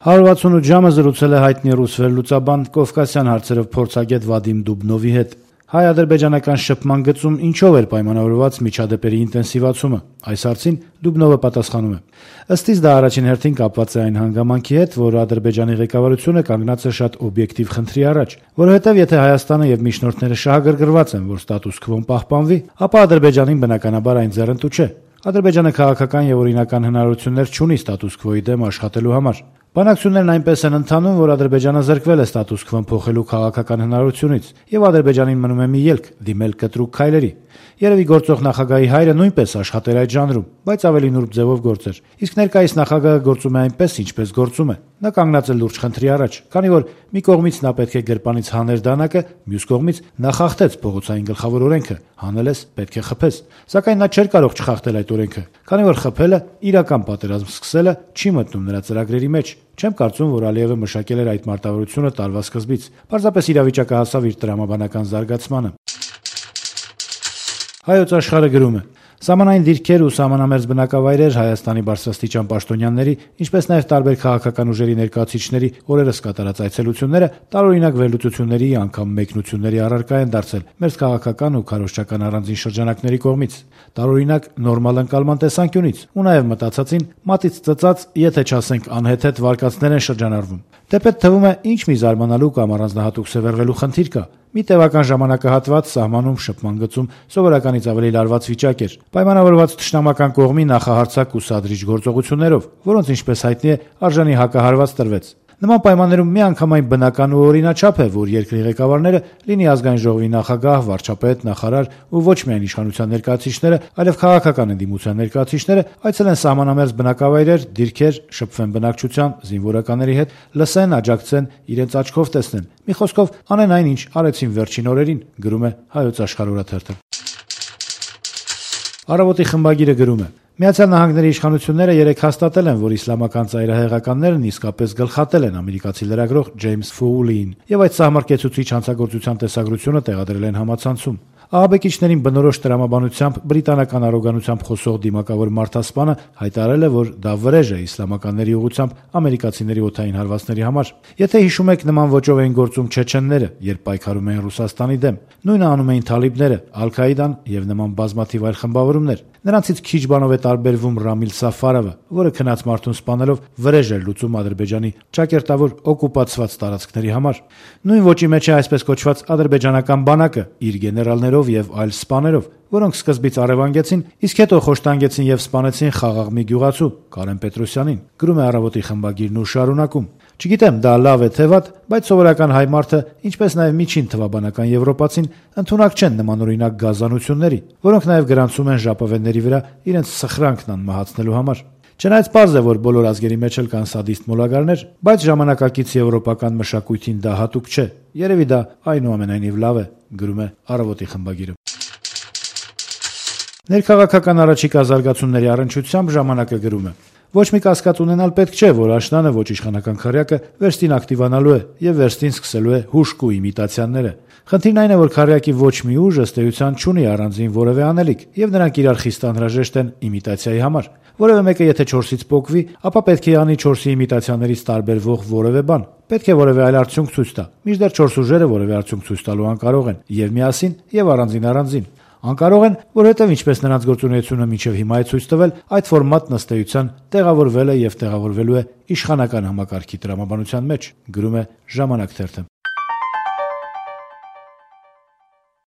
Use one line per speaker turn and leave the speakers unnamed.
168 ժամը զրուցել է հայտնի ռուս վերլուծաբան կովկասյան հարցերով փորձագետ Վադիմ Դուբնովի հետ։ Հայ-ադրբեջանական շփման գծում ինչով էր պայմանավորված միջադեպերի ինտենսիվացումը։ Այս հարցին Դուբնովը պատասխանում է. ըստ իս դա առաջին հերթին կապված է այն հանգամանքի հետ, որ Ադրբեջանի ղեկավարությունը կանգնած է շատ օբյեկտիվ խնդրի առաջ, որովհետև եթե Հայաստանը եւ միջնորդները շահագրգռված են, որ ստատուս քվոն պահպանվի, ապա Ադրբեջանին բնականաբար այն ձեռնտու չէ։ Ադրբեջանը քաղաքական եւ օրինական հնարավորություններ չունի ստատուս քվոյի դեմ աշխատելու համար։ Բանակցություններն այնպես են ընթանում, որ Ադրբեջանը զրկվել է ստատուս քվոն փոխելու քաղաքական հնարավորությունից, եւ Ադրբեջանին մնում է մի ելք՝ դիմել կտրուկ քայլերի։ Երևի գործող նախագահի հայրը նույնպես աշխատեր այդ ժանրում, բայց ավելի նուրբ ձևով գործեր։ Իսկ ներկայիս նախագահը գործում է այնպես, ինչպես գործում է։ Նա կանգնած է լուրջ խնդրի առաջ, քանի որ մի կողմից նա պետք է գրպանից հաներ դանակը, մյուս կողմից նա խախտեց փողոցային գլխավոր օրենքը, հանել ես պետք է խփես։ Սակայն նա չէր կարող չխախտել այդ օրենքը, քանի որ խփելը իրական պատերազմ սկսելը չի մտնում նրա ծրագրերի մեջ։ Չեմ կարծում, որ Ալիևը մշակել էր այդ մարտավարությունը տարվա սկզբից։ Պարզապես իրավիճակը հասավ իր տրամաբանական զարգացմանը։ Հայոց աշխարհը գրում է. Սահմանային դիրքեր ու սահմանամերձ բնակավայրեր Հայաստանի բարձրաստիճան պաշտոնյաների, ինչպես նաև տարբեր քաղաքական ուժերի ներկայացուցիչների օրերս կատարած այցելությունները տարօրինակ վերլուծությունների, անգամ մեկնությունների առարկա են դարձել մեր քաղաքական ու քարոզչական առանձին շրջանակների կողմից։ Տարօրինակ նորմալ ընկալման տեսանկյունից ու նաև մտածածին մատից ծծած, եթե չասենք անհեթեթ վարկածներ են շրջանառվում։ Թեպետ թվում է ինչ մի զարմանալու կամ առանձնահատուկ սևեռվելու խնդիր կա։ Մի տևական ժամանակահատված սահմանում շփման գծում սովորականից ավելի լարված վիճակ էր, պայմանավորված թշնամական կողմի նախահարցակ ու սադրիչ գործողություններով, որոնց ինչպես հայտնի է արժանի հակահարված տրվեց։ Նման պայմաններում միանգամայն բնական ու օրինաչափ է, որ երկրի ղեկավարները, լինի ազգային ժողովի նախագահ, վարչապետ, նախարար ու ոչ միայն իշխանության ներկայացուցիչները, այլև քաղաքական ընդդիմության ներկայացուցիչները այցելեն սահմանամերձ բնակավայրեր, դիրքեր, շփվեն բնակչության, զինվորականների հետ, լսեն, աջակցեն, իրենց աչքով տեսնեն։ Մի խոսքով անեն այն, ինչ արեցին վերջին օրերին, գրում է Հայոց աշխարհ օրաթերթը։ Առավոտի խմբագիրը գրում է. Միացյալ Նահանգների իշխանությունները երեկ հաստատել են, որ իսլամական ծայրահեղականներն իսկապես գլխատել են ամերիկացի լրագրող Ջեյմս Ֆոուլիին եւ այդ սահմռկեցուցիչ հանցագործության տեսագրությունը տեղադրել են համացանցում։ Ահաբեկիչներին բնորոշ տրամաբանությամբ բրիտանական առոգանությամբ խոսող դիմակավոր մարդասպանը հայտարարել է, որ դա վրեժ է իսլամականների ուղղությամբ ամերիկացիների օդային հարվածների համար։ Եթե հիշում եք, նման ոճով էին գործում չեչենները, երբ պայքարում էին Ռուսաստանի դեմ։ Նույնը անում էին թալիբները, Ալ-Քաիդան եւ նման բազմաթիվ այլ խմբավորումներ։ Նրանցից քիչ բանով է տարբերվում Ռամիլ Սաֆարովը, որը քնած մարդուն սպանելով վրեժ էր լուծում Ադրբեջանի ճակերտավոր օկուպացված տարածքների համար։ Նույն ոճի մեջ է այսպես կոչված ադրբեջանական բանակը իր գեներալներով եւ այլ սպաներով, որոնք սկզբից առևանգեցին, իսկ հետո խոշտանգեցին եւ սպանեցին խաղաղ մի գյուղացու Կարեն Պետրոսյանին։ Գրում է Առավոտի խմբագիրն ու շարունակում. Չգիտեմ, դա լավ է թե վատ, բայց սովորական հայ մարդը, ինչպես նաև միջին թվաբանական եվրոպացին, ընդունակ չեն նմանօրինակ գազանությունների, որոնք նաև գրանցում են ժապավենների վրա իրենց սխրանքն անմահացնելու համար։ Չնայած պարզ է, որ բոլոր ազգերի մեջ էլ կան սադիստ մոլագարներ, բայց ժամանակակից եվրոպական մշակույթին դա հատուկ չէ։ Երևի դա այնուամենայնիվ լավ է, գրում է Առավոտի խմբագիրը։ Ներքաղաքական առաջիկա զարգացումների առնչությամբ ժամանակը գրում է. Ոչ մի կասկած ունենալ պետք չէ, որ աշնանը ոչ իշխանական քարյակը վերստին ակտիվանալու է եւ վերստին սկսելու է հուշկու իմիտացիաները։ Խնդիրն այն է, որ քարյակի ոչ մի ուժ ըստ էության չունի առանձին որևէ անելիք եւ նրանք իրար խիստ անհրաժեշտ են իմիտացիայի համար։ Որևէ մեկը եթե 4-ից պոկվի, ապա պետք է անի 4-ի իմիտացիաներից տարբերվող որևէ բան։ Պետք է որևէ այլ արդյունք ցույց տա։ Մինչդեռ 4 ուժերը որևէ արդյունք ցույց տալու անկարող են եւ միասին եւ առանձին։ Անկարող են, որովհետև ինչպես նրանց գործունեությունը մինչև հիմա է ցույց տվել, այդ ֆորմատն ըստ էության տեղավորվել է եւ տեղավորվելու է իշխանական համակարգի տրամաբանության մեջ, գրում է Ժամանակ թերթը։